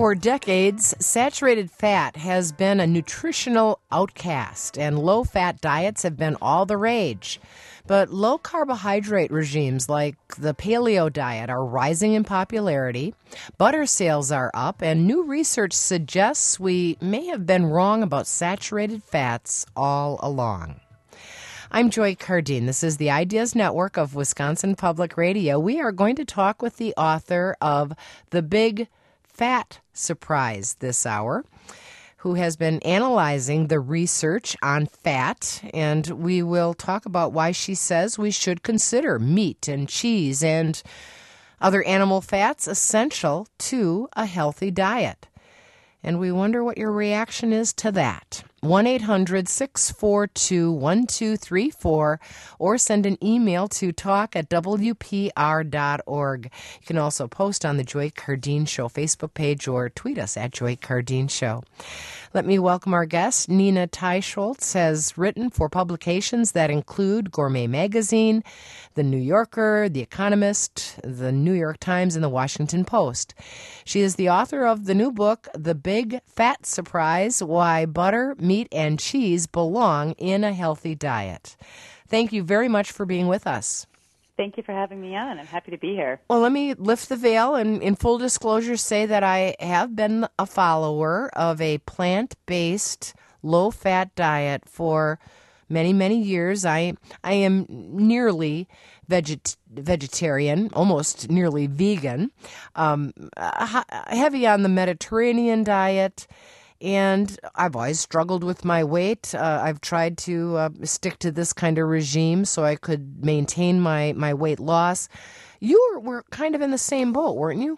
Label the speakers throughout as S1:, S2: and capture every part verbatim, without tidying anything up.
S1: For decades, saturated fat has been a nutritional outcast, and low-fat diets have been all the rage. But low-carbohydrate regimes like the paleo diet are rising in popularity, butter sales are up, and new research suggests we may have been wrong about saturated fats all along. I'm Joy Cardine. This is the Ideas Network of Wisconsin Public Radio. We are going to talk with the author of The Big Fat Surprise this hour, who has been analyzing the research on fat, and we will talk about why she says we should consider meat and cheese and other animal fats essential to a healthy diet. And we wonder what your reaction is to that. one eight hundred six four two one two three four or send an email to talk at w p r dot org. You can also post on the Joy Cardine Show Facebook page or tweet us at Joy Cardine Show. Let me welcome our guest. Nina Teicholz has written for publications that include Gourmet Magazine, The New Yorker, The Economist, The New York Times, and The Washington Post. She is the author of the new book, The Big Fat Surprise, Why Butter, Meat, and Cheese Belong in a Healthy Diet. Thank you very much for being with us.
S2: Thank you for having me on. I'm happy to be here.
S1: Well, let me lift the veil and, in full disclosure, say that I have been a follower of a plant-based, low-fat diet for many, many years. I I am nearly veget- vegetarian, almost nearly vegan, um, heavy on the Mediterranean diet. And I've always struggled with my weight. Uh, I've tried to uh, stick to this kind of regime so I could maintain my, my weight loss. You were, were kind of in the same boat, weren't you?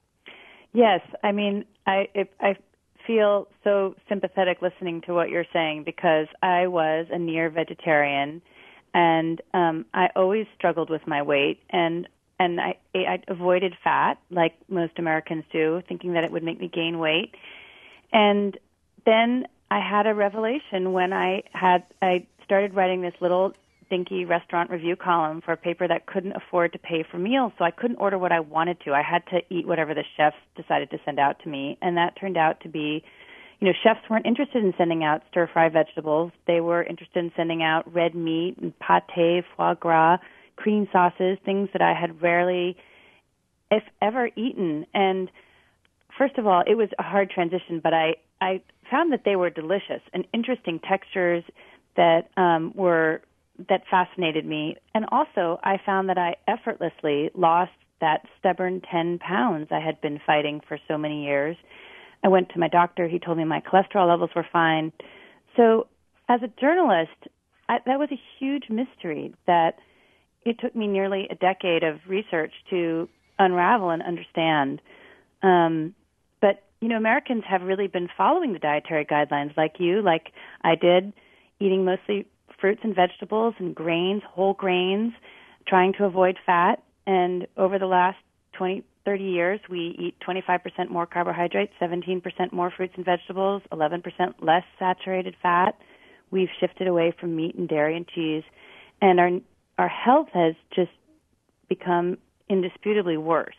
S2: Yes. I mean, I it, I feel so sympathetic listening to what you're saying because I was a near vegetarian, and um, I always struggled with my weight, and and I, I avoided fat like most Americans do, thinking that it would make me gain weight. And then I had a revelation when I had I started writing this little dinky restaurant review column for a paper that couldn't afford to pay for meals, so I couldn't order what I wanted to. I had to eat whatever the chefs decided to send out to me, and that turned out to be, you know, chefs weren't interested in sending out stir-fry vegetables. They were interested in sending out red meat and pâté, foie gras, cream sauces, things that I had rarely, if ever, eaten. And first of all, it was a hard transition, but I, I found that they were delicious and interesting textures that um, were that fascinated me. And also, I found that I effortlessly lost that stubborn ten pounds I had been fighting for so many years. I went to my doctor. He told me my cholesterol levels were fine. So as a journalist, I, that was a huge mystery that it took me nearly a decade of research to unravel and understand. Um, But, you know, Americans have really been following the dietary guidelines like you, like I did, eating mostly fruits and vegetables and grains, whole grains, trying to avoid fat. And over the last twenty, thirty years, we eat twenty-five percent more carbohydrates, seventeen percent more fruits and vegetables, eleven percent less saturated fat. We've shifted away from meat and dairy and cheese. And our our health has just become indisputably worse.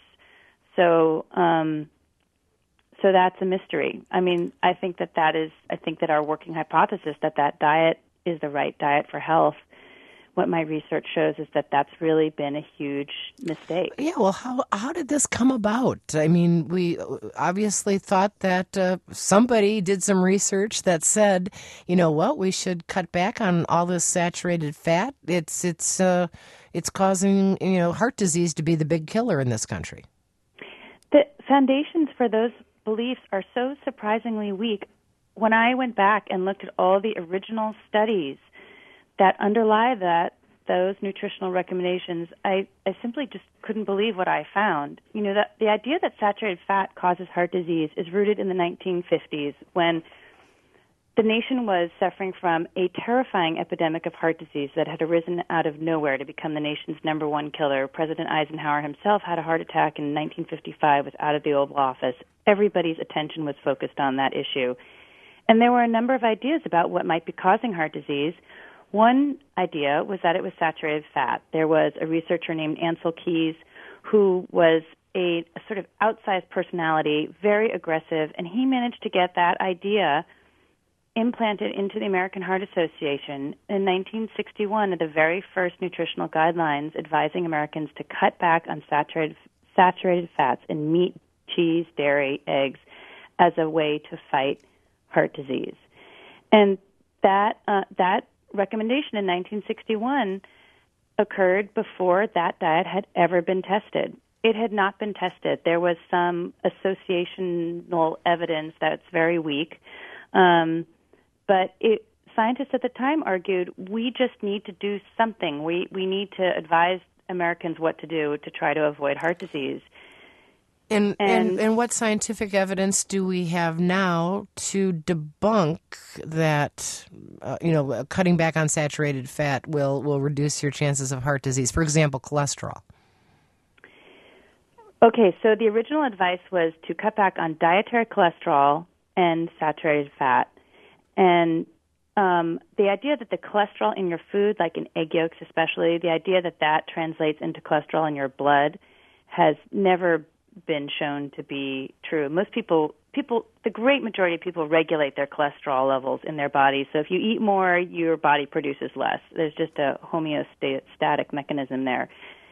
S2: So, um So that's a mystery. I mean, I think that that is, I think that our working hypothesis that that diet is the right diet for health, what my research shows is that that's really been a huge mistake.
S1: Yeah, well, how how did this come about? I mean, we obviously thought that uh, somebody did some research that said, you know what, we should cut back on all this saturated fat. It's it's uh, it's causing, you know, heart disease to be the big killer in this country.
S2: The foundations for those beliefs are so surprisingly weak. When I went back and looked at all the original studies that underlie that those nutritional recommendations, I, I simply just couldn't believe what I found. You know, that the idea that saturated fat causes heart disease is rooted in the nineteen fifties when the nation was suffering from a terrifying epidemic of heart disease that had arisen out of nowhere to become the nation's number one killer. President Eisenhower himself had a heart attack in nineteen fifty-five, was out of the Oval Office. Everybody's attention was focused on that issue. And there were a number of ideas about what might be causing heart disease. One idea was that it was saturated fat. There was a researcher named Ansel Keys who was a, a sort of outsized personality, very aggressive, and he managed to get that idea implanted into the American Heart Association in nineteen sixty-one, the very first nutritional guidelines advising Americans to cut back on saturated saturated fats in meat, cheese, dairy, eggs as a way to fight heart disease. And that uh, that recommendation in nineteen sixty-one occurred before that diet had ever been tested. It had not been tested. There was some associational evidence that's very weak. Um, But it, scientists at the time argued, we just need to do something. We we need to advise Americans what to do to try to avoid heart disease.
S1: And, and, and, and what scientific evidence do we have now to debunk that, uh, you know, cutting back on saturated fat will, will reduce your chances of heart disease? For example, cholesterol.
S2: Okay, so the original advice was to cut back on dietary cholesterol and saturated fat. And um, the idea that the cholesterol in your food, like in egg yolks especially, the idea that that translates into cholesterol in your blood has never been shown to be true. Most people, people, the great majority of people regulate their cholesterol levels in their body. So if you eat more, your body produces less. There's just a homeostatic mechanism there.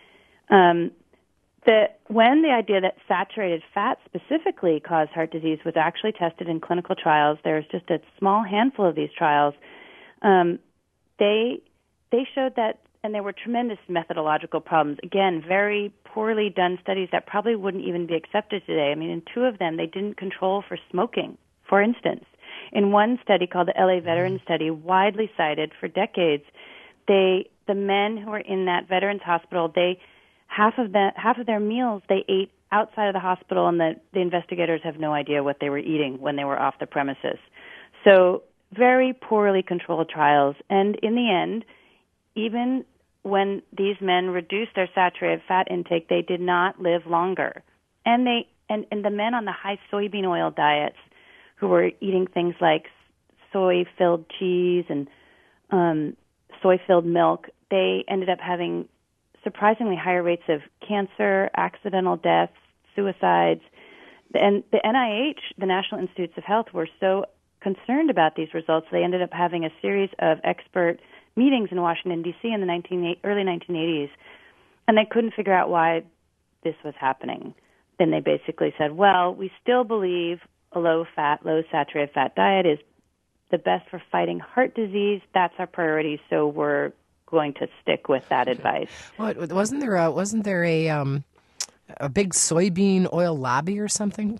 S2: Um, The, when the idea that saturated fat specifically caused heart disease was actually tested in clinical trials, there was just a small handful of these trials. Um, they they showed that, and there were tremendous methodological problems. Again, very poorly done studies that probably wouldn't even be accepted today. I mean, in two of them, they didn't control for smoking, for instance. In one study called the L A Veterans Study, widely cited for decades, they the men who were in that veterans hospital, they Half of the half of their meals they ate outside of the hospital, and the, the investigators have no idea what they were eating when they were off the premises. So very poorly controlled trials. And in the end, even when these men reduced their saturated fat intake, they did not live longer. And they and, and the men on the high soybean oil diets who were eating things like soy-filled cheese and um, soy-filled milk, they ended up having surprisingly higher rates of cancer, accidental deaths, suicides. And the N I H, the National Institutes of Health, were so concerned about these results, they ended up having a series of expert meetings in Washington, D C in the nineteen, early nineteen eighties, and they couldn't figure out why this was happening. Then they basically said, well, we still believe a low-fat, low-saturated fat diet is the best for fighting heart disease. That's our priority, so we're going to stick with that advice.
S1: Well, wasn't there a, wasn't there a um, a big soybean oil lobby or something?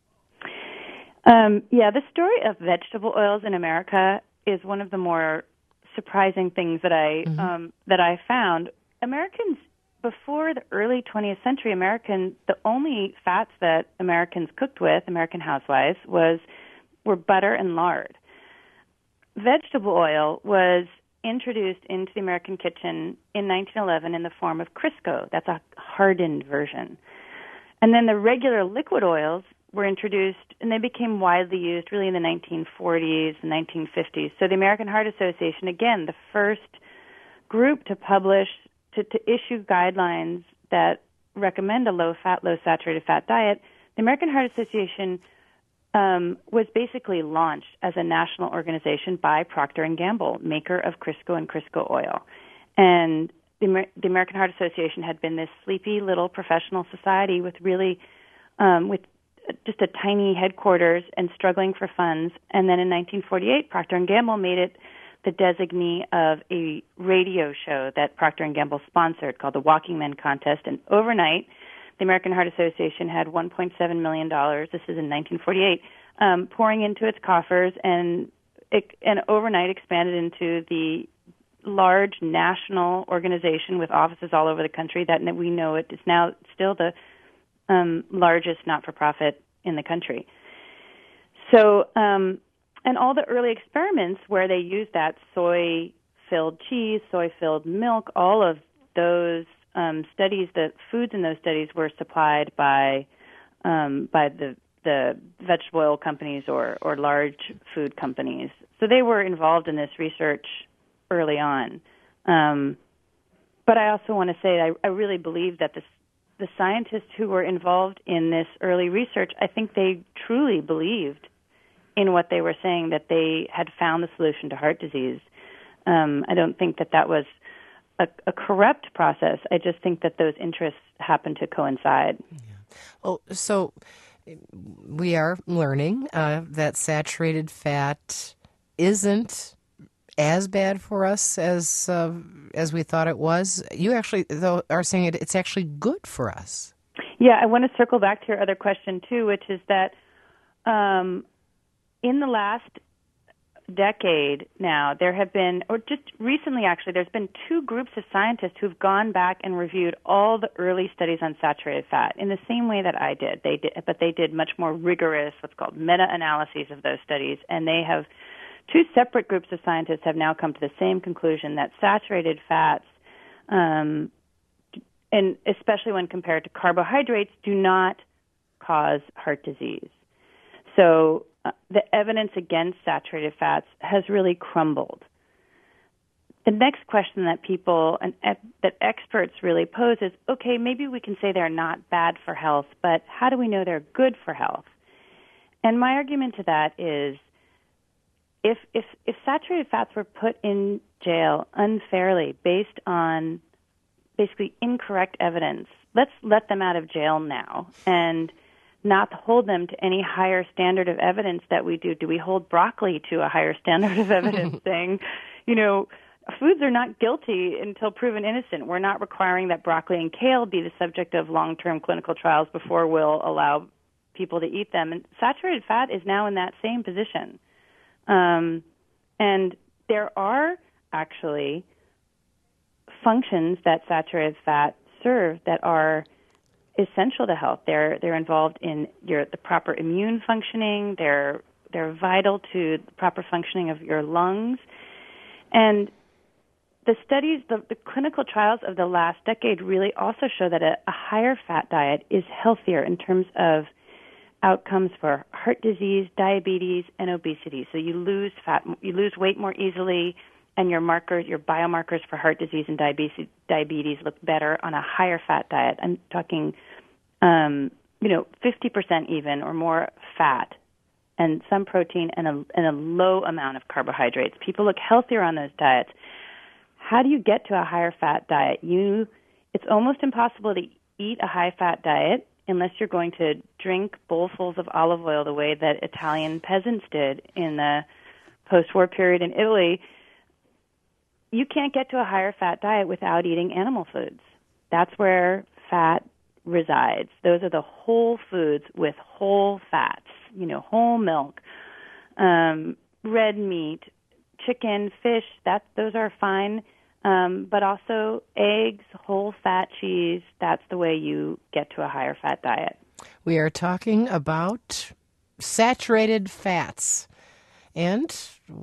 S2: Um, yeah, the story of vegetable oils in America is one of the more surprising things that I mm-hmm. um, that I found. Americans before the early twentieth century, American the only fats that Americans cooked with, American housewives, was were butter and lard. Vegetable oil was introduced into the American kitchen in nineteen eleven in the form of Crisco. That's a hardened version. And then the regular liquid oils were introduced, and they became widely used really in the nineteen forties and nineteen fifties. So the American Heart Association, again, the first group to publish, to, to issue guidelines that recommend a low-fat, low-saturated fat diet, the American Heart Association Um, was basically launched as a national organization by Procter and Gamble, maker of Crisco and Crisco oil. And the, Amer- the American Heart Association had been this sleepy little professional society with really, um, with just a tiny headquarters and struggling for funds. And then in nineteen forty-eight, Procter and Gamble made it the designee of a radio show that Procter and Gamble sponsored called the Walking Men Contest. And overnight, the American Heart Association had one point seven million dollars, this is in nineteen forty-eight, um, pouring into its coffers, and it, and overnight expanded into the large national organization with offices all over the country that we know it is now still the um, largest not-for-profit in the country. So, um, and all the early experiments where they used that soy-filled cheese, soy-filled milk, all of those Um, studies, the foods in those studies were supplied by um, by the the vegetable oil companies or, or large food companies. So they were involved in this research early on. Um, but I also want to say I, I really believe that this the scientists who were involved in this early research, I think they truly believed in what they were saying, that they had found the solution to heart disease. Um, I don't think that that was a, a corrupt process. I just think that those interests happened to coincide.
S1: Yeah. Well, so we are learning uh, that saturated fat isn't as bad for us as uh, as we thought it was. You actually, though, are saying it, it's actually good for us.
S2: Yeah, I want to circle back to your other question, too, which is that um, in the last decade now, there have been, or just recently actually, there's been two groups of scientists who've gone back and reviewed all the early studies on saturated fat in the same way that I did. They did, but they did much more rigorous, what's called meta-analyses of those studies, and they have, two separate groups of scientists have now come to the same conclusion that saturated fats, um, and especially when compared to carbohydrates, do not cause heart disease. So uh, the evidence against saturated fats has really crumbled. The next question that people and uh, that experts really pose is, okay, maybe we can say they're not bad for health, but how do we know they're good for health? And my argument to that is, if if, if saturated fats were put in jail unfairly based on basically incorrect evidence, let's let them out of jail now and not hold them to any higher standard of evidence that we do. Do we hold broccoli to a higher standard of evidence saying, you know, foods are not guilty until proven innocent. We're not requiring that broccoli and kale be the subject of long-term clinical trials before we'll allow people to eat them. And saturated fat is now in that same position. Um, and there are actually functions that saturated fat serve that are essential to health. They're they're involved in your the proper immune functioning. They're they're vital to the proper functioning of your lungs. And the studies, the, the clinical trials of the last decade really also show that a, a higher fat diet is healthier in terms of outcomes for heart disease, diabetes, and obesity. So you lose fat, you lose weight more easily, and your markers, your biomarkers for heart disease and diabetes, diabetes look better on a higher fat diet. I'm talking, um, you know, fifty percent even or more fat, and some protein and a, and a low amount of carbohydrates. People look healthier on those diets. How do you get to a higher fat diet? You, it's almost impossible to eat a high fat diet unless you're going to drink bowlfuls of olive oil the way that Italian peasants did in the post-war period in Italy. You can't get to a higher fat diet without eating animal foods. That's where fat resides. Those are the whole foods with whole fats, you know, whole milk, um, red meat, chicken, fish, that, those are fine. Um, but also eggs, whole fat cheese, that's the way you get to a higher fat diet.
S1: We are talking about saturated fats and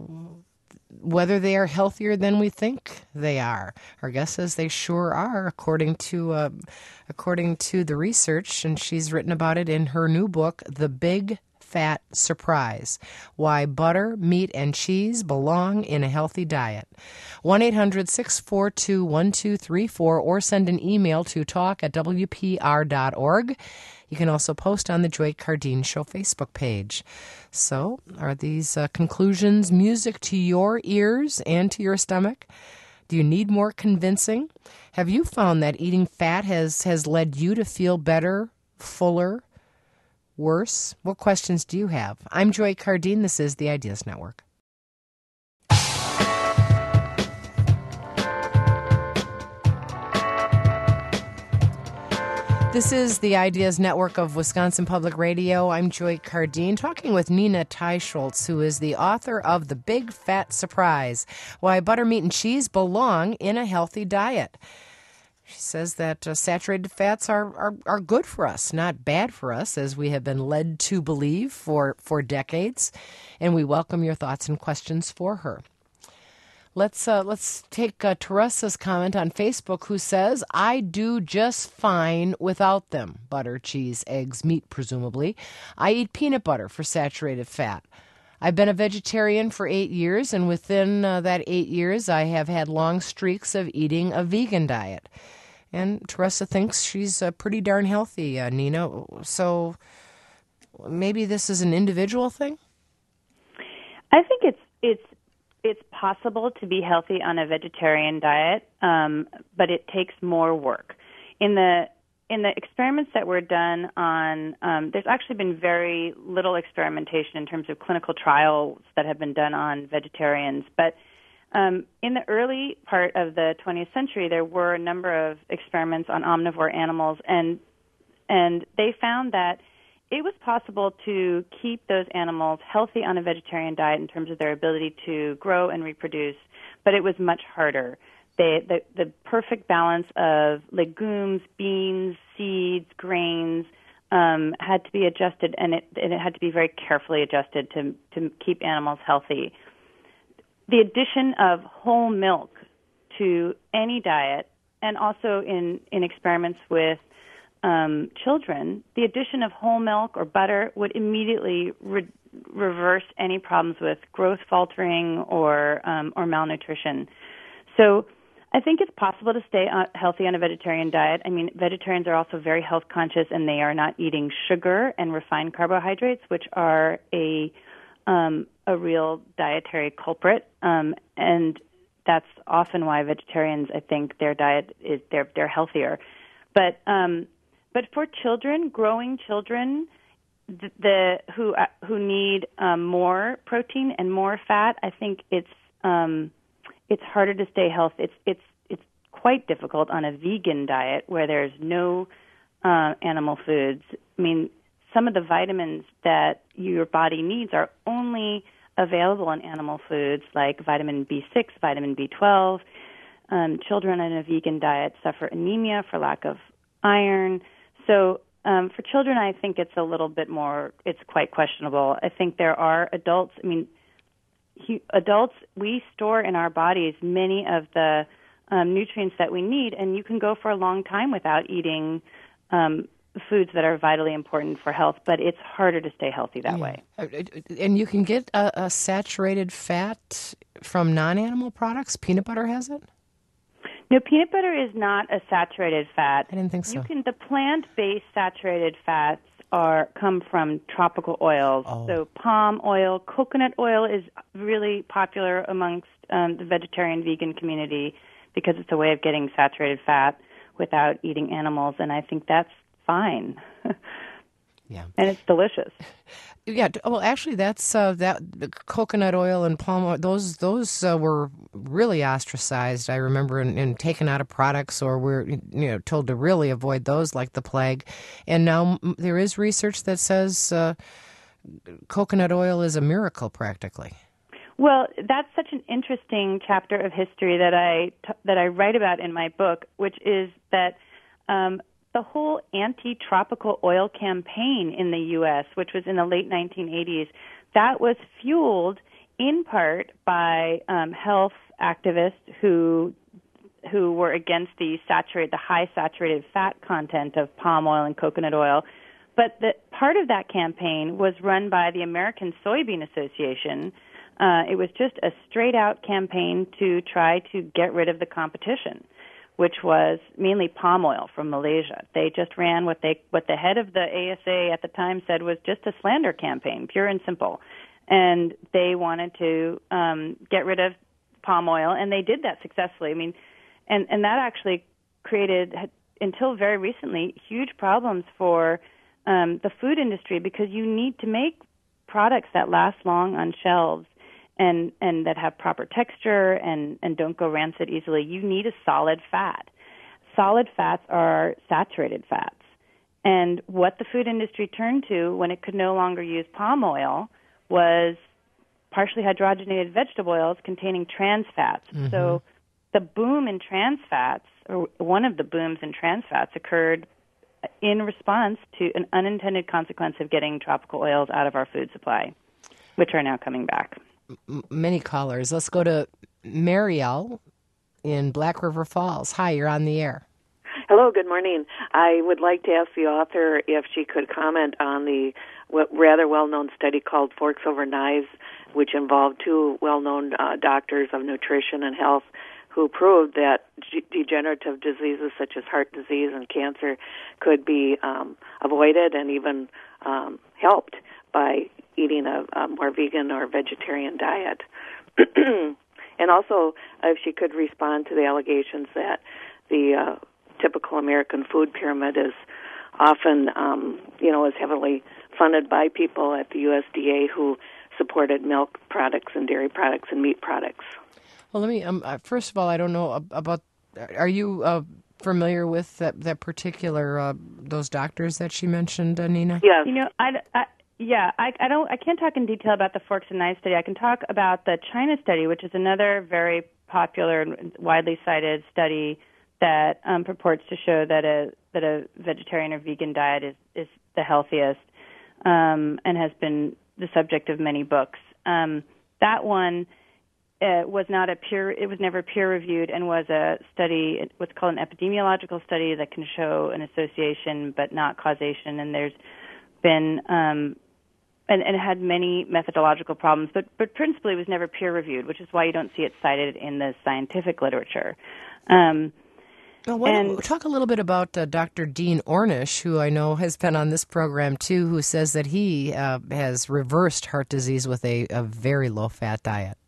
S1: whether they are healthier than we think they are. Our guest says they sure are, according to uh, according to the research, and she's written about it in her new book, The Big Fat Surprise: Why Butter, Meat, and Cheese Belong in a Healthy Diet. one eight hundred six four two one two three four or send an email to talk at w p r dot org. You can also post on the Joy Cardeen Show Facebook page. So, are these uh, conclusions music to your ears and to your stomach? Do you need more convincing? Have you found that eating fat has, has led you to feel better, fuller, worse? What questions do you have? I'm Joy Cardeen. This is the Ideas Network. This is the Ideas Network of Wisconsin Public Radio. I'm Joy Cardeen, talking with Nina Teicholz, who is the author of The Big Fat Surprise: Why Butter, Meat, and Cheese Belong in a Healthy Diet. She says that uh, saturated fats are, are, are good for us, not bad for us, as we have been led to believe for, for decades. And we welcome your thoughts and questions for her. Let's uh, let's take uh, Teresa's comment on Facebook, who says, I do just fine without them. Butter, cheese, eggs, meat, presumably. I eat peanut butter for saturated fat. I've been a vegetarian for eight years, and within uh, that eight years, I have had long streaks of eating a vegan diet. And Teresa thinks she's uh, pretty darn healthy, uh, Nina. So maybe this is an individual thing?
S2: I think it's it's it's possible to be healthy on a vegetarian diet, um, but it takes more work. In the in the experiments that were done on, um, there's actually been very little experimentation in terms of clinical trials that have been done on vegetarians. But um, in the early part of the twentieth century, there were a number of experiments on omnivore animals, and and they found that it was possible to keep those animals healthy on a vegetarian diet in terms of their ability to grow and reproduce, but it was much harder. They, the, the perfect balance of legumes, beans, seeds, grains um, had to be adjusted, and it, and it had to be very carefully adjusted to, to keep animals healthy. The addition of whole milk to any diet, and also in, in experiments with Um, children, the addition of whole milk or butter would immediately re- reverse any problems with growth faltering or um, or malnutrition. So I think it's possible to stay uh, healthy on a vegetarian diet. I mean, vegetarians are also very health conscious, and they are not eating sugar and refined carbohydrates, which are a um, a real dietary culprit. Um, and that's often why vegetarians, I think, their diet is they're they're healthier. But um, But for children, growing children, the, the who uh, who need um, more protein and more fat, I think it's um, it's harder to stay healthy. It's it's it's quite difficult on a vegan diet where there's no uh, animal foods. I mean, some of the vitamins that your body needs are only available in animal foods, like vitamin B six, vitamin B twelve. Um, children on a vegan diet suffer anemia for lack of iron. So um, for children, I think it's a little bit more, it's quite questionable. I think there are adults, I mean, he, adults, we store in our bodies many of the um, nutrients that we need, and you can go for a long time without eating um, foods that are vitally important for health, but it's harder to stay healthy that
S1: yeah.
S2: way.
S1: And you can get a, a saturated fat from non-animal products? Peanut butter has it?
S2: No, peanut butter is not a saturated fat.
S1: I didn't think so.
S2: You can the plant-based saturated fats are come from tropical oils.
S1: Oh.
S2: So palm oil, coconut oil is really popular amongst um, the vegetarian vegan community because it's a way of getting saturated fat without eating animals, and I think that's fine.
S1: Yeah,
S2: and it's delicious.
S1: Yeah, well, actually, that's uh, that the coconut oil and palm oil. Those those uh, were really ostracized. I remember and, and taken out of products, or were you know told to really avoid those like the plague. And now there is research that says uh, coconut oil is a miracle, practically.
S2: Well, that's such an interesting chapter of history that I t- that I write about in my book, which is that. Um, The whole anti-tropical oil campaign in the U S, which was in the late nineteen eighties, that was fueled in part by um, health activists who who were against the saturated, the high saturated fat content of palm oil and coconut oil. But the, part of that campaign was run by the American Soybean Association. Uh, it was just a straight-out campaign to try to get rid of the competition, which was mainly palm oil from Malaysia. They just ran what they what the head of the A S A at the time said was just a slander campaign, pure and simple. And they wanted to um, get rid of palm oil, and they did that successfully. I mean, and, and that actually created, until very recently, huge problems for um, the food industry because you need to make products that last long on shelves and and that have proper texture and, and don't go rancid easily. You need a solid fat. Solid fats are saturated fats. And what the food industry turned to when it could no longer use palm oil was partially hydrogenated vegetable oils containing trans fats. Mm-hmm. So the boom in trans fats, or one of the booms in trans fats, occurred in response to an unintended consequence of getting tropical oils out of our food supply, which are now coming back.
S1: Many callers. Let's go to Marielle in Black River Falls. Hi, you're on the air.
S3: Hello, good morning. I would like to ask the author if she could comment on the rather well-known study called Forks Over Knives, which involved two well-known uh, doctors of nutrition and health who proved that g- degenerative diseases such as heart disease and cancer could be um, avoided and even um, helped by eating a, a more vegan or vegetarian diet. And also, if she could respond to the allegations that the uh, typical American food pyramid is often, um, you know, is heavily funded by people at the U S D A who supported milk products and dairy products and meat products.
S1: Well, let me, um, uh, first of all, I don't know about, are you uh, familiar with that, that particular, uh, those doctors that she mentioned, uh, Nina?
S3: Yes.
S2: You know, I, I Yeah, I, I don't. I can't talk in detail about the Forks and Knives study. I can talk about the China study, which is another very popular and widely cited study that um, purports to show that a that a vegetarian or vegan diet is is the healthiest, um, and has been the subject of many books. Um, that one uh, was not a peer. It was never peer reviewed, and was a study, what's called an epidemiological study, that can show an association but not causation. And there's been um, And, and it had many methodological problems, but, but principally it was never peer-reviewed, which is why you don't see it cited in the scientific literature. Um,
S1: well, what, and, talk a little bit about uh, Doctor Dean Ornish, who I know has been on this program too, who says that he uh, has reversed heart disease with a, a very low-fat diet.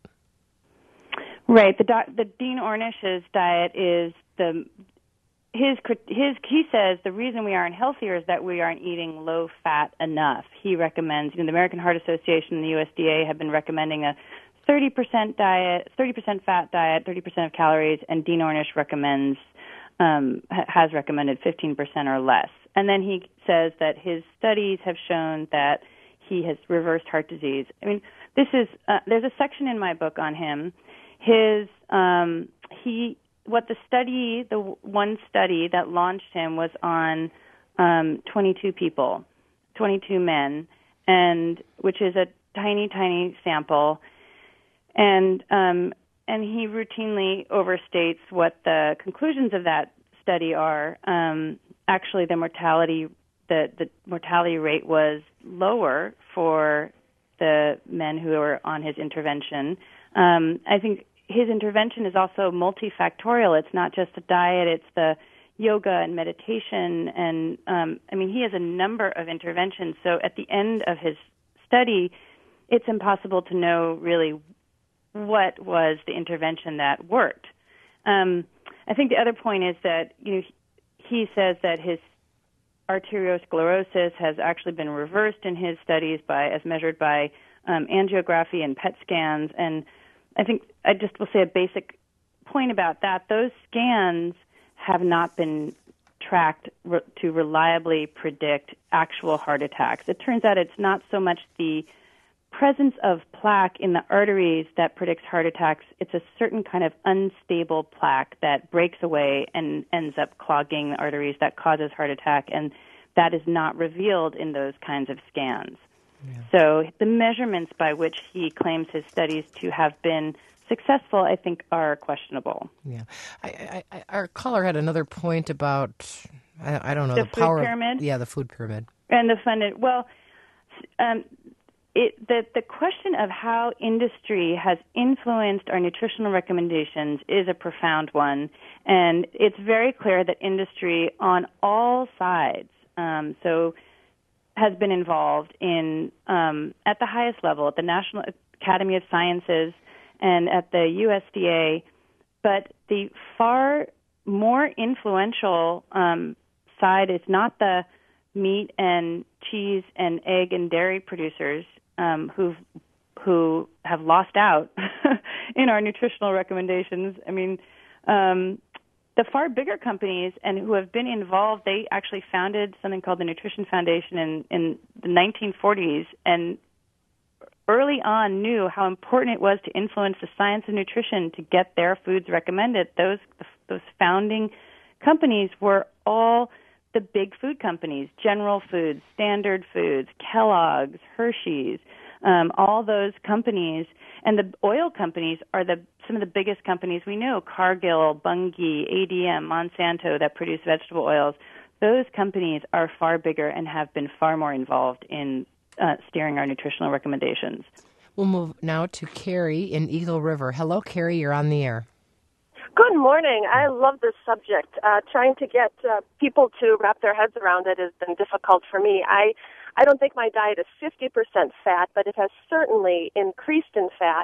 S2: Right. The, doc, the Dean Ornish's diet is the... His, his, he says the reason we aren't healthier is that we aren't eating low fat enough. He recommends, you know, the American Heart Association and the U S D A have been recommending a thirty percent diet, thirty percent fat diet, thirty percent of calories, and Dean Ornish recommends, um, has recommended fifteen percent or less. And then he says that his studies have shown that he has reversed heart disease. I mean, this is, uh, there's a section in my book on him. His, um, he, What the study, the one study that launched him was on um, twenty-two people, twenty-two men, and which is a tiny, tiny sample, and um, and he routinely overstates what the conclusions of that study are. Um, actually, the mortality, the the mortality rate was lower for the men who were on his intervention. Um, I think. His intervention is also multifactorial. It's not just a diet, it's the yoga and meditation. And, um, I mean, he has a number of interventions. So at the end of his study, it's impossible to know really what was the intervention that worked. Um, I think the other point is that, you know, he says that his arteriosclerosis has actually been reversed in his studies by, as measured by um, angiography and P E T scans. And I think I just will say a basic point about that. Those scans have not been tracked re- to reliably predict actual heart attacks. It turns out it's not so much the presence of plaque in the arteries that predicts heart attacks. It's a certain kind of unstable plaque that breaks away and ends up clogging the arteries that causes heart attack, and that is not revealed in those kinds of scans. Yeah. So the measurements by which he claims his studies to have been successful, I think, are questionable.
S1: Yeah, I, I, our caller had another point about I, I don't know
S2: the,
S1: the
S2: food
S1: power.
S2: pyramid?
S1: Of, yeah, the food pyramid
S2: and the funded. Well, um, it, the the question of how industry has influenced our nutritional recommendations is a profound one, and it's very clear that industry on all sides. Um, so. has been involved in, um, at the highest level, at the National Academy of Sciences and at the U S D A, but the far more influential um, side is not the meat and cheese and egg and dairy producers um, who who have lost out in our nutritional recommendations. I mean, um, the far bigger companies and who have been involved, they actually founded something called the Nutrition Foundation in, in the nineteen forties, and early on knew how important it was to influence the science of nutrition to get their foods recommended. Those those founding companies were all the big food companies: General Foods, Standard Foods, Kellogg's, Hershey's. Um, all those companies, and the oil companies are the some of the biggest companies we know: Cargill, Bunge, A D M, Monsanto, that produce vegetable oils. Those companies are far bigger and have been far more involved in uh, steering our nutritional recommendations.
S1: We'll move now to Carrie in Eagle River. Hello, Carrie. You're on the air.
S4: Good morning. I love this subject. Uh, trying to get uh, people to wrap their heads around it has been difficult for me. I, I don't think my diet is fifty percent fat, but it has certainly increased in fat.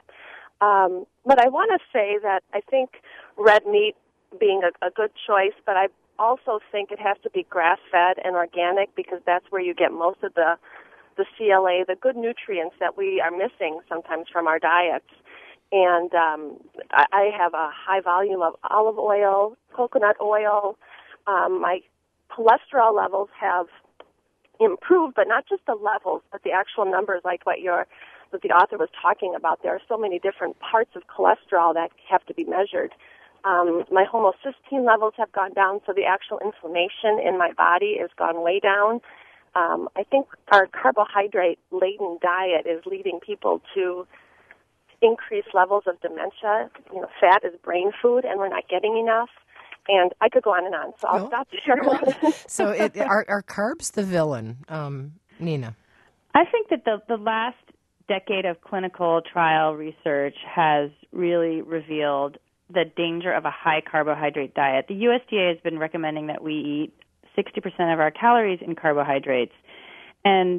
S4: Um, but I want to say that I think red meat being a, a good choice, but I also think it has to be grass-fed and organic because that's where you get most of the, the C L A, the good nutrients that we are missing sometimes from our diets. And um, I, I have a high volume of olive oil, coconut oil. Um, my cholesterol levels have improved, but not just the levels, but the actual numbers, like what your that the author was talking about. There are so many different parts of cholesterol that have to be measured. Um, my homocysteine levels have gone down, so the actual inflammation in my body has gone way down. Um, I think our carbohydrate-laden diet is leading people to increased levels of dementia. You know, fat is brain food, and we're not getting enough. And I could go on and on, so I'll oh. stop there.
S1: So it, are, are carbs the villain, um, Nina?
S2: I think that the, the last decade of clinical trial research has really revealed the danger of a high carbohydrate diet. The U S D A has been recommending that we eat sixty percent of our calories in carbohydrates. And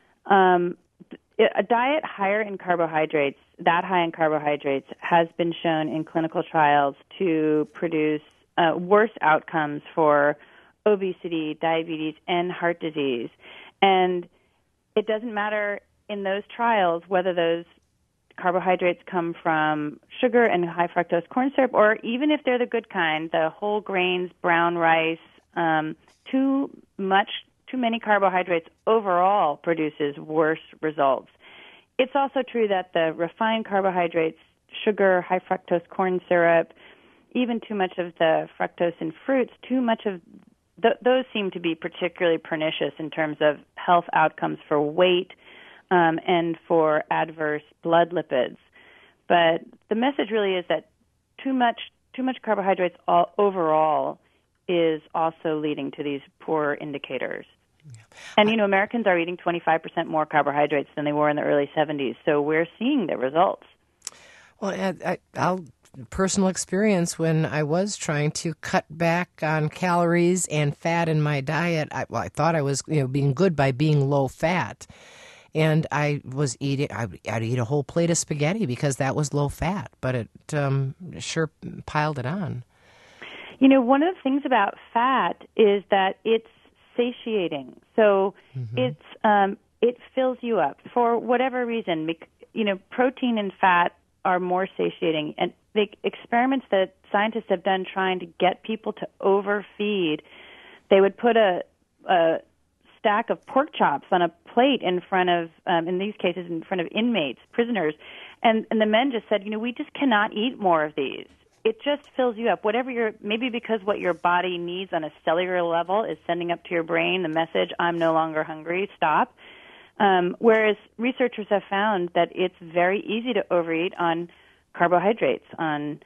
S2: um, a diet higher in carbohydrates, that high in carbohydrates, has been shown in clinical trials to produce uh, worse outcomes for obesity, diabetes, and heart disease. And it doesn't matter in those trials whether those carbohydrates come from sugar and high fructose corn syrup, or even if they're the good kind, the whole grains, brown rice, um, too much, too many carbohydrates overall produces worse results. It's also true that the refined carbohydrates, sugar, high fructose corn syrup, even too much of the fructose in fruits, too much of th- those seem to be particularly pernicious in terms of health outcomes for weight, Um, and for adverse blood lipids. But the message really is that too much too much carbohydrates all, overall is also leading to these poor indicators. Yeah. And, you know, Americans are eating twenty-five percent more carbohydrates than they were in the early seventies, so we're seeing the results.
S1: Well, I, I, I'll personal experience when I was trying to cut back on calories and fat in my diet. I, well, I thought I was, you know, being good by being low fat. And I was eating, I'd eat a whole plate of spaghetti because that was low fat, but it um, sure piled it on.
S2: You know, one of the things about fat is that it's satiating. So mm-hmm. it's um, it fills you up for whatever reason. You know, protein and fat are more satiating. And the experiments that scientists have done trying to get people to overfeed, they would put a, a stack of pork chops on a plate in front of, um, in these cases, in front of inmates, prisoners, and, and the men just said, you know, we just cannot eat more of these. It just fills you up. Whatever your, maybe because what your body needs on a cellular level is sending up to your brain the message, I'm no longer hungry, stop. Um, whereas researchers have found that it's very easy to overeat on carbohydrates, on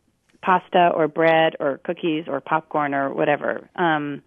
S2: pasta or bread or cookies or popcorn or whatever. Um,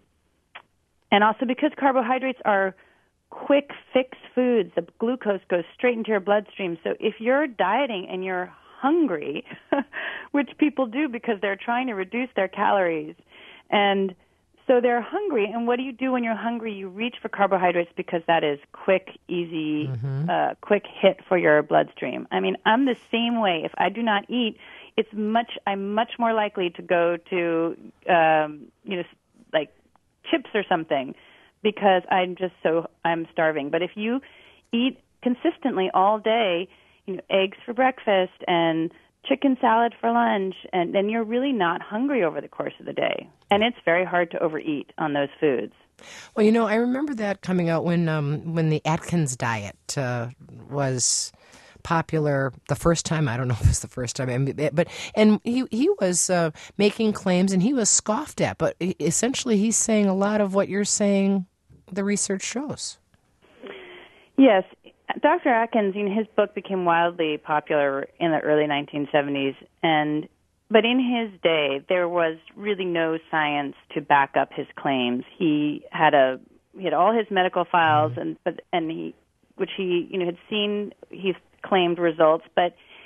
S2: And also because carbohydrates are quick fix foods, the glucose goes straight into your bloodstream. So if you're dieting and you're hungry, which people do because they're trying to reduce their calories, and so they're hungry, and what do you do when you're hungry? You reach for carbohydrates because that is quick, easy, mm-hmm. uh, quick hit for your bloodstream. I mean, I'm the same way. If I do not eat, it's much. I'm much more likely to go to, um, you know, like chips or something because I'm just so I'm starving. But if you eat consistently all day, you know, eggs for breakfast and chicken salad for lunch, and then you're really not hungry over the course of the day. And it's very hard to overeat on those foods.
S1: Well, you know, I remember that coming out when um, when the Atkins diet uh, was popular the first time. I don't know if it was the first time, but and he he was uh, making claims and he was scoffed at. But essentially, he's saying a lot of what you're saying. The research shows.
S2: Yes, Doctor Atkins, you know, his book became wildly popular in the early nineteen seventies, and but in his day, there was really no science to back up his claims. He had a he had all his medical files, and but and he which he you know had seen he claimed results, but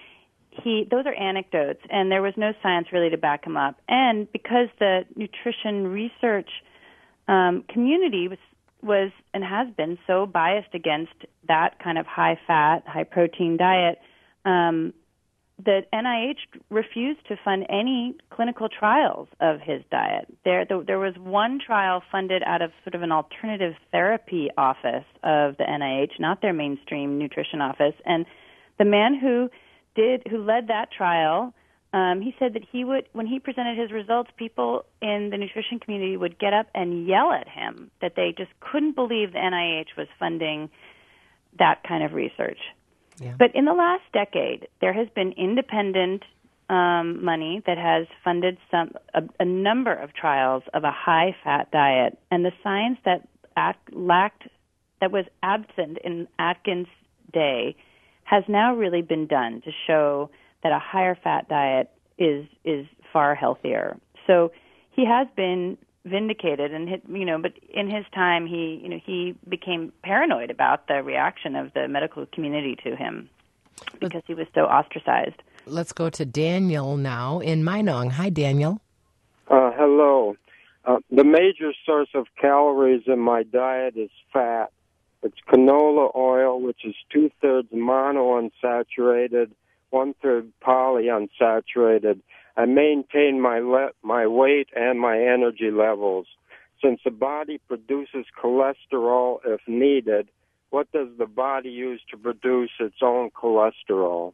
S2: he those are anecdotes, and there was no science really to back him up. And because the nutrition research um, community was was and has been so biased against that kind of high-fat, high-protein diet, um, the N I H refused to fund any clinical trials of his diet. There, there was one trial funded out of sort of an alternative therapy office of the N I H, not their mainstream nutrition office. And the man who did, who led that trial, um, he said that he would, when he presented his results, people in the nutrition community would get up and yell at him that they just couldn't believe the N I H was funding that kind of research.
S1: Yeah.
S2: But in the last decade, there has been independent um, money that has funded some a, a number of trials of a high-fat diet, and the science that act, lacked, that was absent in Atkins' day, has now really been done to show that a higher-fat diet is is far healthier. So he has been vindicated, and you know, but in his time, he you know he became paranoid about the reaction of the medical community to him because he was so ostracized.
S1: Let's go to Daniel now in Minong. Hi, Daniel.
S5: Uh, hello. Uh, the major source of calories in my diet is fat. It's canola oil, which is two-thirds monounsaturated, one-third polyunsaturated. I maintain my le- my weight and my energy levels. Since the body produces cholesterol if needed, what does the body use to produce its own cholesterol?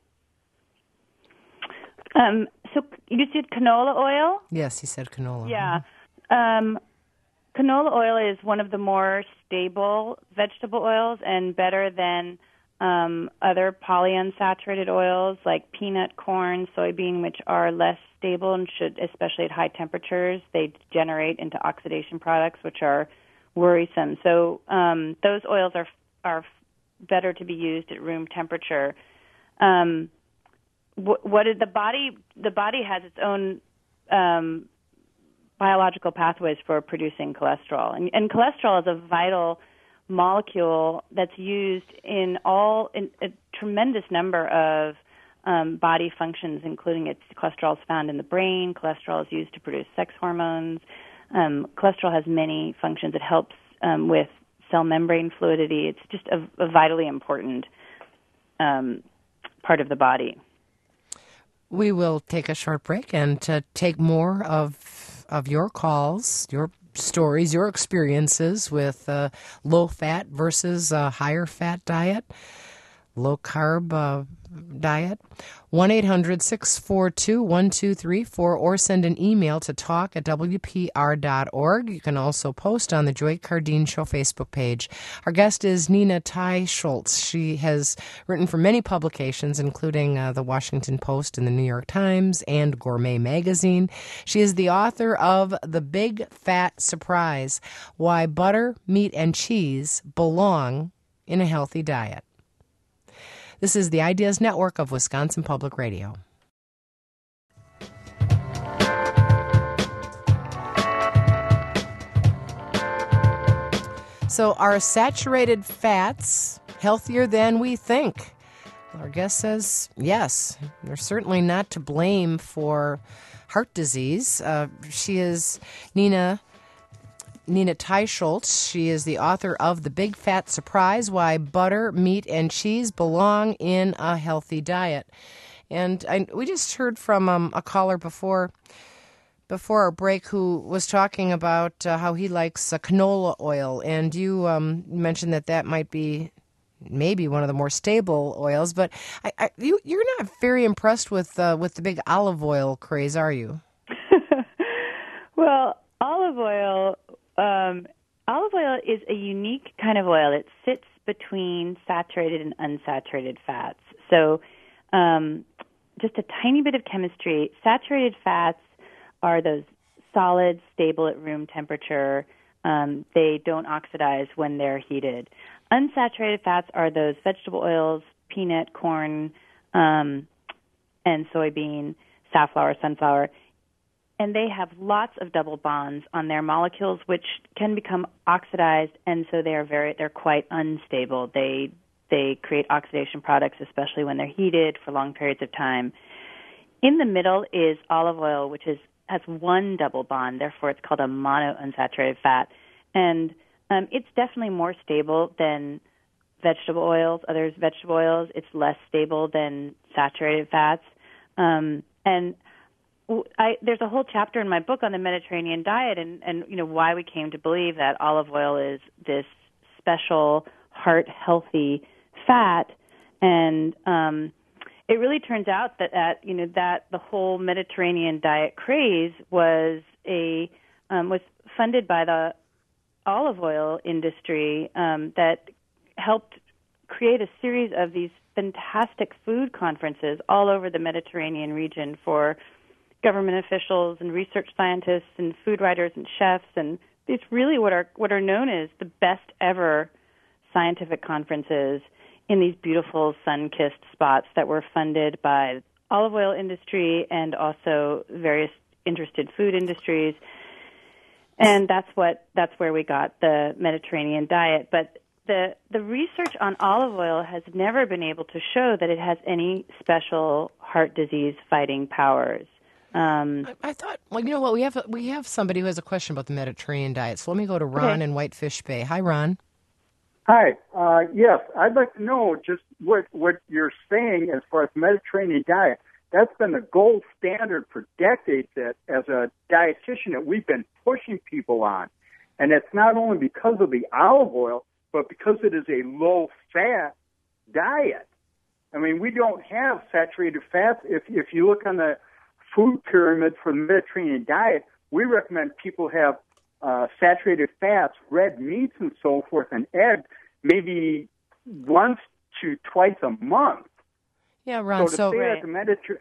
S2: Um, so you said canola oil?
S1: Yes, he said canola.
S2: Yeah. Um, canola oil is one of the more stable vegetable oils and better than um, other polyunsaturated oils like peanut, corn, soybean, which are less stable and should, especially at high temperatures, they generate into oxidation products, which are worrisome. So um, those oils are are better to be used at room temperature. Um, what, what is the body? The body has its own um, biological pathways for producing cholesterol, and, and cholesterol is a vital molecule that's used in all in a tremendous number of um, body functions, including its cholesterol is found in the brain. Cholesterol is used to produce sex hormones. Um, cholesterol has many functions. It helps um, with cell membrane fluidity. It's just a, a vitally important um, part of the body.
S1: We will take a short break and to take more of of your calls, your stories, your experiences with uh, low-fat versus a higher-fat diet, low-carb uh, diet. one eight hundred six four two one two three four or send an email to talk at w p r dot org. You can also post on the Joy Cardine Show Facebook page. Our guest is Nina Teicholz. She has written for many publications, including uh, the Washington Post and the New York Times and Gourmet Magazine. She is the author of The Big Fat Surprise: Why Butter, Meat, and Cheese Belong in a Healthy Diet. This is the Ideas Network of Wisconsin Public Radio. So are saturated fats healthier than we think? Well, our guest says yes. They're certainly not to blame for heart disease. Uh, she is Nina Nina Teicholz. She is the author of The Big Fat Surprise: Why Butter, Meat, and Cheese Belong in a Healthy Diet. And I, we just heard from um, a caller before before our break who was talking about uh, how he likes uh, canola oil. And you um, mentioned that that might be maybe one of the more stable oils. But I, I, you, you're not very impressed with uh, with the big olive oil craze, are you?
S2: Well, olive oil... Um, olive oil is a unique kind of oil. It sits between saturated and unsaturated fats. So um, just a tiny bit of chemistry. Saturated fats are those solid, stable at room temperature. Um, they don't oxidize when they're heated. Unsaturated fats are those vegetable oils, peanut, corn, um, and soybean, safflower, sunflower. And they have lots of double bonds on their molecules, which can become oxidized, and so they are very they're quite unstable. They they create oxidation products, especially when they're heated for long periods of time. In the middle is olive oil, which is has one double bond, therefore it's called a monounsaturated fat. And um, it's definitely more stable than vegetable oils, other vegetable oils. It's less stable than saturated fats. Um, and I, there's a whole chapter in my book on the Mediterranean diet and, and, you know, why we came to believe that olive oil is this special, heart-healthy fat. And um it really turns out that, that you know that the whole Mediterranean diet craze was a um, was funded by the olive oil industry um, that helped create a series of these fantastic food conferences all over the Mediterranean region for government officials and research scientists and food writers and chefs, and it's really what are what are known as the best ever scientific conferences in these beautiful sun-kissed spots that were funded by olive oil industry and also various interested food industries. And that's what that's where we got the Mediterranean diet. But the the research on olive oil has never been able to show that it has any special heart disease fighting powers. Um,
S1: I, I thought, well, you know what, we have we have somebody who has a question about the Mediterranean diet. So let me go to Ron
S2: okay.
S1: in Whitefish Bay. Hi, Ron.
S6: Hi. Uh, yes, I'd like to know just what, what you're saying as far as Mediterranean diet. That's been the gold standard for decades that, as a dietitian that we've been pushing people on. And it's not only because of the olive oil, but because it is a low-fat diet. I mean, we don't have saturated fats. If, if you look on the food pyramid for the Mediterranean diet, we recommend people have Uh, saturated fats, red meats, and so forth, and eggs, maybe once to twice a month.
S1: Yeah, Ron.
S6: So,
S1: So,
S6: to say
S2: right.
S6: that the Mediter-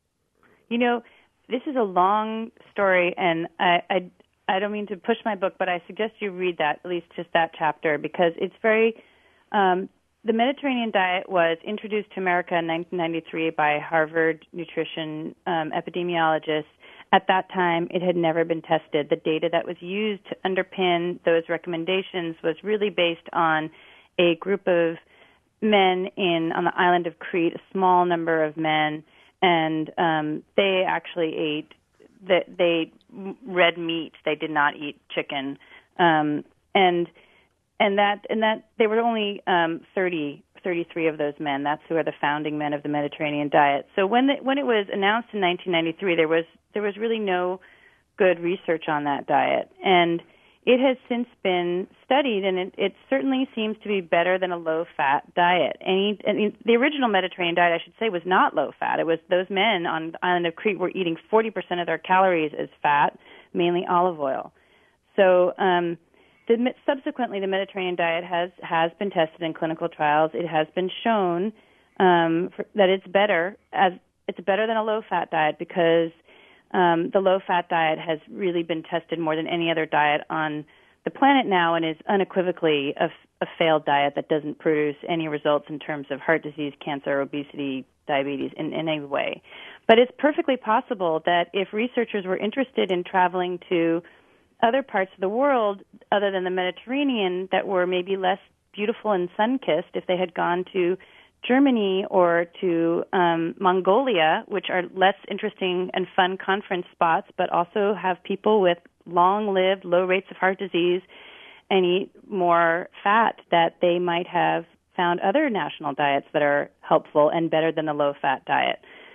S2: you know, this is a long story, and I, I I don't mean to push my book, but I suggest you read that, at least just that chapter, because it's very. Um, the Mediterranean diet was introduced to America in nineteen ninety-three by Harvard nutrition um, epidemiologists. At that time, it had never been tested. The data that was used to underpin those recommendations was really based on a group of men in on the island of Crete, a small number of men, and um, they actually ate the, they red meat. They did not eat chicken, um, and and that and that they were only um, thirty. thirty-three of those men. That's who are the founding men of the Mediterranean diet. So when the, when it was announced in nineteen ninety-three, there was there was really no good research on that diet, and it has since been studied, and it, it certainly seems to be better than a low-fat diet. Any, any the original Mediterranean diet, I should say, was not low-fat. It was those men on the island of Crete were eating forty percent of their calories as fat, mainly olive oil. So. Um, The, subsequently, the Mediterranean diet has, has been tested in clinical trials. It has been shown um, for, that it's better as it's better than a low-fat diet because um, the low-fat diet has really been tested more than any other diet on the planet now, and is unequivocally a, a failed diet that doesn't produce any results in terms of heart disease, cancer, obesity, diabetes in, in any way. But it's perfectly possible that if researchers were interested in traveling to other parts of the world other than the Mediterranean that were maybe less beautiful and sun-kissed, if they had gone to Germany or to um, Mongolia, which are less interesting and fun conference spots, but also have people with long-lived, low rates of heart disease and eat more fat, that they might have found other national diets that are helpful and better than the low-fat diet.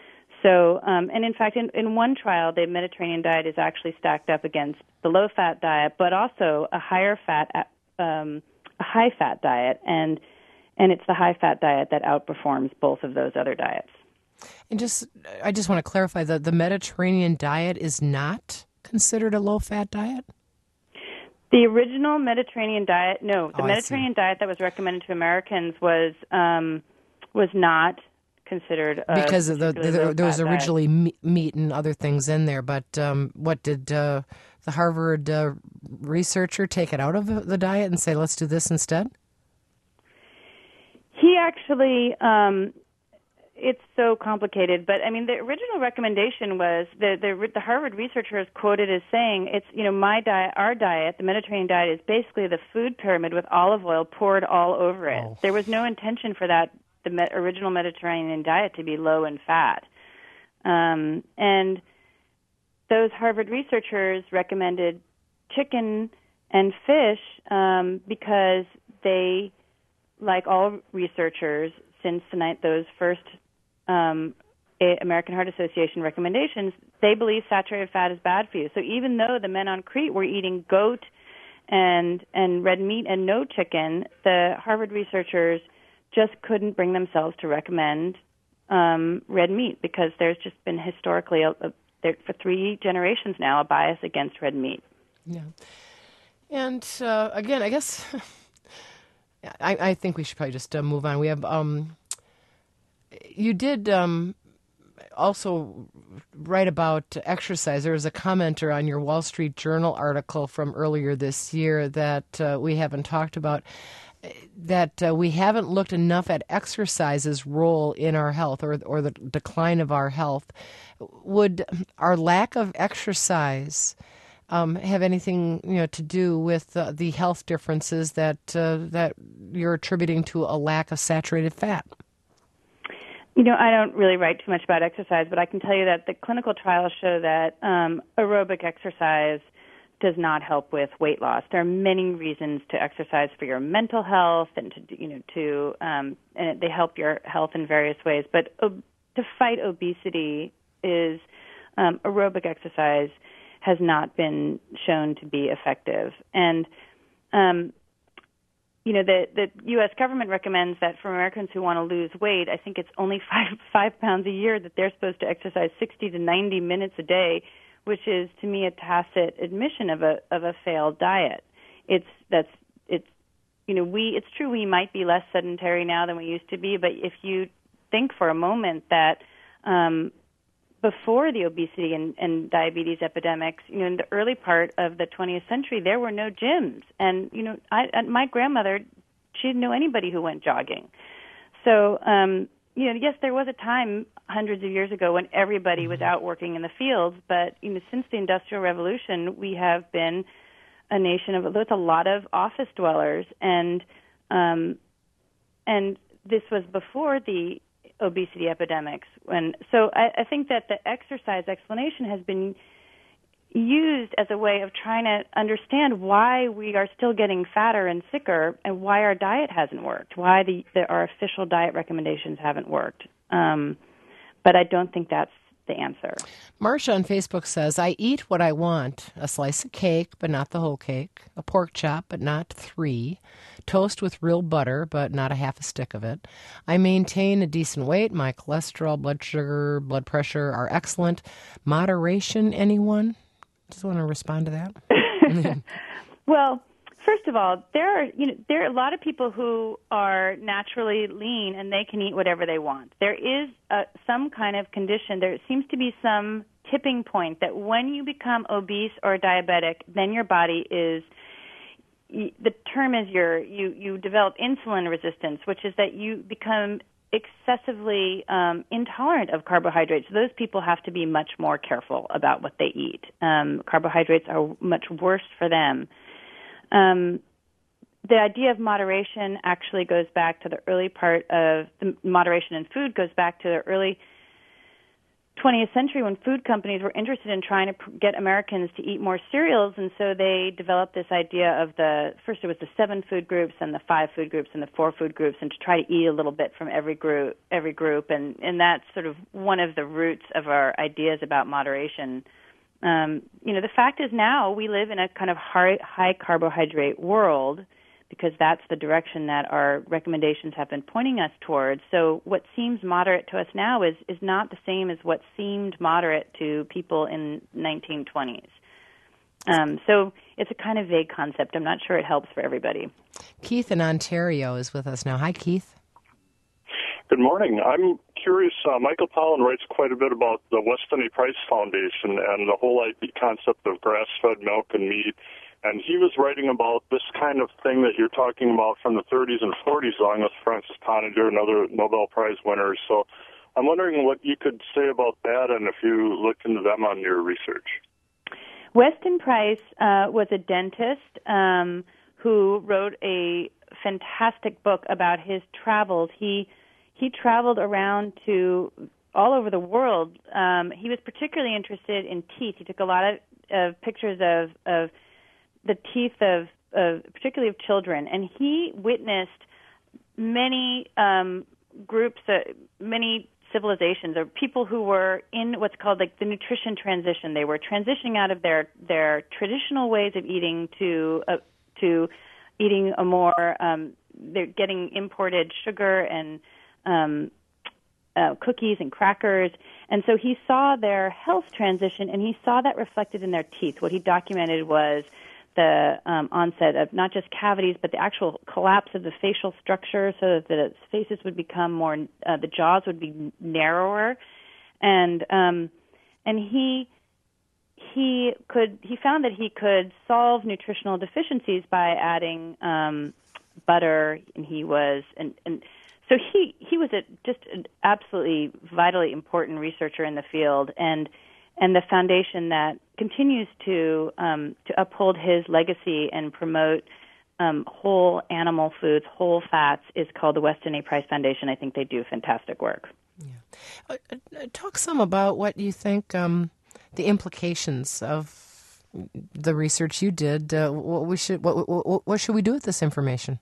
S2: So, um, and in fact, in, in one trial, the Mediterranean diet is actually stacked up against the low-fat diet, but also a higher fat, um, a high-fat diet, and and it's the high-fat diet that outperforms both of those other diets.
S1: And just, I just want to clarify that the Mediterranean diet is not considered a low-fat diet?
S2: The original Mediterranean diet, no, the
S1: Oh,
S2: Mediterranean diet that was recommended to Americans was um, was not considered a
S1: because of the, the, there was originally
S2: diet.
S1: meat and other things in there. But um, what did uh, the Harvard uh, researcher take it out of the diet and say, let's do this instead?
S2: He actually, um, it's so complicated, but I mean, the original recommendation was the, the the Harvard researcher is quoted as saying, "It's you know my diet, our diet, the Mediterranean diet is basically the food pyramid with olive oil poured all over it."
S1: Oh.
S2: There was no intention for that the me- original Mediterranean diet to be low in fat. Um, and those Harvard researchers recommended chicken and fish um, because they, like all researchers, since the night those first um, American Heart Association recommendations, they believe saturated fat is bad for you. So even though the men on Crete were eating goat and and red meat and no chicken, the Harvard researchers just couldn't bring themselves to recommend um, red meat because there's just been historically, a, a, there, for three generations now, a bias against red meat.
S1: Yeah. And uh, again, I guess I, I think we should probably just uh, move on. We have, um, you did um, also write about exercise. There was a commenter on your Wall Street Journal article from earlier this year that uh, we haven't talked about, that uh, we haven't looked enough at exercise's role in our health or or the decline of our health. Would our lack of exercise um, have anything you know to do with uh, the health differences that uh, that you're attributing to a lack of saturated fat?
S2: You know, I don't really write too much about exercise, but I can tell you that the clinical trials show that um, aerobic exercise does not help with weight loss. There are many reasons to exercise for your mental health and to, you know, to um, and they help your health in various ways. But uh, to fight obesity is um, aerobic exercise has not been shown to be effective. And um, you know, the the U S government recommends that for Americans who want to lose weight, I think it's only five five pounds a year that they're supposed to exercise sixty to ninety minutes a day, which is to me a tacit admission of a of a failed diet. It's that's it's you know we it's true we might be less sedentary now than we used to be, but if you think for a moment that um, before the obesity and, and diabetes epidemics, you know, in the early part of the twentieth century, there were no gyms, and you know, I, my grandmother, she didn't know anybody who went jogging. So, um, you know, yes, there was a time hundreds of years ago when everybody was out working in the fields, but you know, since the Industrial Revolution, we have been a nation of with a lot of office dwellers, and um, and this was before the obesity epidemics. When so, I, I think that the exercise explanation has been used as a way of trying to understand why we are still getting fatter and sicker, and why our diet hasn't worked, why the, the our official diet recommendations haven't worked. Um, but I don't think that's the answer.
S1: Marcia on Facebook says, I eat what I want, a slice of cake, but not the whole cake, a pork chop, but not three, toast with real butter, but not a half a stick of it. I maintain a decent weight. My cholesterol, blood sugar, blood pressure are excellent. Moderation, anyone? Just want to respond to that.
S2: Well, first of all, there are you know there are a lot of people who are naturally lean and they can eat whatever they want. There is uh, some kind of condition. There seems to be some tipping point that when you become obese or diabetic, then your body is the term is your you you develop insulin resistance, which is that you become excessively um, intolerant of carbohydrates. So those people have to be much more careful about what they eat. Um, carbohydrates are much worse for them. Um, the idea of moderation actually goes back to the early part of the moderation in food goes back to the early twentieth century when food companies were interested in trying to get Americans to eat more cereals, and so they developed this idea of the first it was the seven food groups and the five food groups and the four food groups, and to try to eat a little bit from every group every group and and that's sort of one of the roots of our ideas about moderation. Um, you know, the fact is now we live in a kind of high, high carbohydrate world because that's the direction that our recommendations have been pointing us towards. So what seems moderate to us now is, is not the same as what seemed moderate to people in nineteen twenties. Um, so it's a kind of vague concept. I'm not sure it helps for everybody.
S1: Keith in Ontario is with us now. Hi, Keith.
S7: Good morning. I'm curious. Uh, Michael Pollan writes quite a bit about the Weston A. Price Foundation and the whole concept of grass-fed milk and meat. And he was writing about this kind of thing that you're talking about from the thirties and forties, along with Francis Conager and other Nobel Prize winners. So I'm wondering what you could say about that and if you looked into them on your research.
S2: Weston Price uh, was a dentist um, who wrote a fantastic book about his travels. He he traveled around to all over the world. Um, he was particularly interested in teeth. He took a lot of, of pictures of, of the teeth of, of, particularly of children, and he witnessed many um, groups, uh, many civilizations, or people who were in what's called like the nutrition transition. They were transitioning out of their their traditional ways of eating to uh, to eating a more. Um, they're getting imported sugar and um, uh, cookies and crackers, and so he saw their health transition, and he saw that reflected in their teeth. What he documented was the um, onset of not just cavities, but the actual collapse of the facial structure, so that the faces would become more, uh, the jaws would be narrower, and um, and he he could he found that he could solve nutritional deficiencies by adding um, butter, and he was and and so he he was a, just an absolutely vitally important researcher in the field, and and the foundation that continues to um, to uphold his legacy and promote um, whole animal foods, whole fats, is called the Weston A. Price Foundation. I think they do fantastic work.
S1: Yeah. Uh, uh, talk some about what you think um, the implications of the research you did. Uh, what we should what, what what should we do with this information?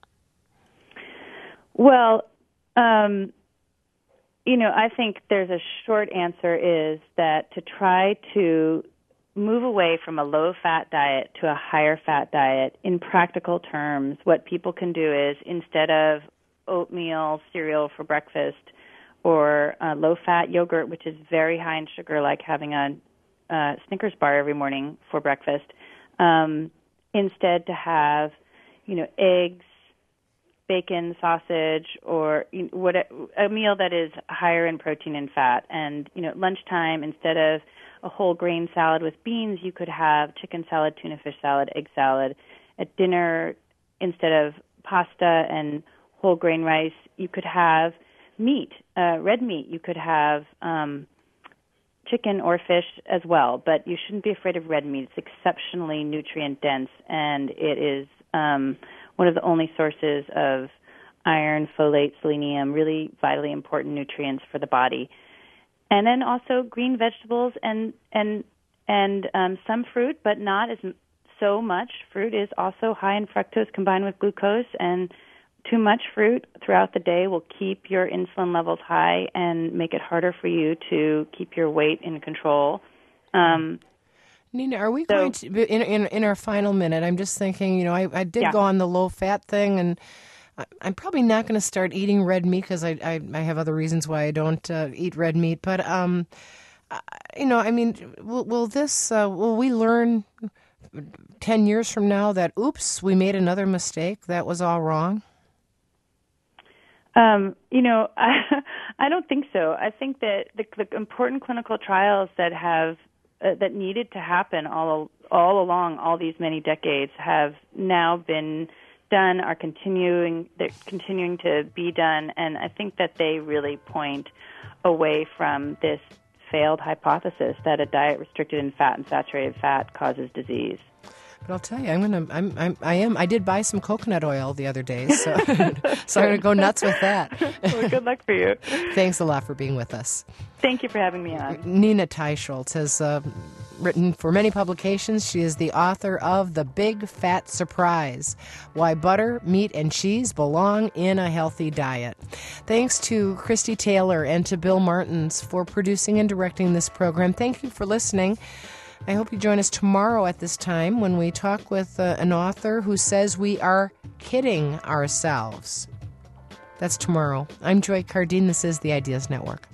S2: Well, um, you know, I think there's a short answer is that to try to move away from a low-fat diet to a higher-fat diet, in practical terms, what people can do is instead of oatmeal cereal for breakfast or uh, low-fat yogurt, which is very high in sugar, like having a uh, Snickers bar every morning for breakfast, um, instead to have, you know, eggs, bacon, sausage, or you know, what a meal that is higher in protein and fat. And you know, at lunchtime, instead of a whole grain salad with beans, you could have chicken salad, tuna fish salad, egg salad. At dinner, instead of pasta and whole grain rice, you could have meat, uh, red meat. You could have um, chicken or fish as well. But you shouldn't be afraid of red meat. It's exceptionally nutrient dense, and it is um, one of the only sources of iron, folate, selenium, really vitally important nutrients for the body. And then also green vegetables and and and um, some fruit, but not as so much. Fruit is also high in fructose combined with glucose, and too much fruit throughout the day will keep your insulin levels high and make it harder for you to keep your weight in control. Um,
S1: Nina, are we
S2: so,
S1: going to, in, in in our final minute, I'm just thinking, you know, I, I did
S2: yeah.
S1: go on the low-fat thing, and I, I'm probably not going to start eating red meat because I, I, I have other reasons why I don't uh, eat red meat. But, um, uh, you know, I mean, will, will this, uh, will we learn ten years from now that, oops, we made another mistake, that was all wrong?
S2: Um, you know, I, I don't think so. I think that the, the important clinical trials that have uh, that needed to happen all all along all these many decades have now been done, are continuing they're continuing to be done, and I think that they really point away from this failed hypothesis that a diet restricted in fat and saturated fat causes disease.
S1: But I'll tell you, I'm gonna, I'm, I'm, I am, I did buy some coconut oil the other day, so, so I'm gonna go nuts with that.
S2: Well, good luck for you.
S1: Thanks a lot for being with us.
S2: Thank you for having me on.
S1: Nina Teicholz has uh, written for many publications. She is the author of The Big Fat Surprise: Why Butter, Meat, and Cheese Belong in a Healthy Diet. Thanks to Christy Taylor and to Bill Martins for producing and directing this program. Thank you for listening. I hope you join us tomorrow at this time when we talk with uh, an author who says we are kidding ourselves. That's tomorrow. I'm Joy Cardine. This is the Ideas Network.